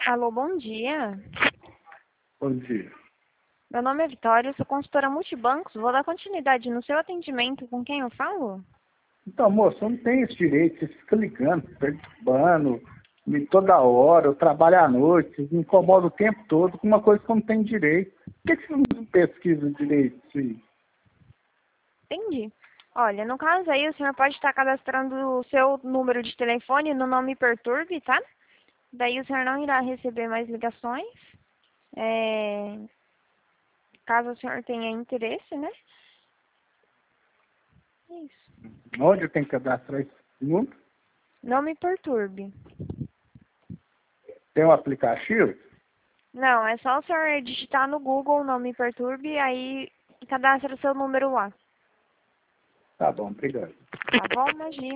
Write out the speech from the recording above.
Alô, bom dia. Bom dia. Meu nome é Vitória, eu sou consultora multibancos. Vou dar continuidade no seu atendimento. Com quem eu falo? Então, moço, eu não tenho esse direito. Você fica ligando, perturbando, toda hora. Eu trabalho à noite, vocês me incomodam o tempo todo com uma coisa que eu não tenho direito. Por que você não pesquisa direito isso aí? Entendi. Olha, no caso aí, o senhor pode estar cadastrando o seu número de telefone no Não Me Perturbe, tá? Daí o senhor não irá receber mais ligações. Caso o senhor tenha interesse, né? É isso. Onde eu tenho que cadastrar esse número? Não Me Perturbe. Tem um aplicativo? Não, é só o senhor digitar no Google Não Me Perturbe, aí cadastra o seu número lá. Tá bom, obrigado. Tá bom? Imagina.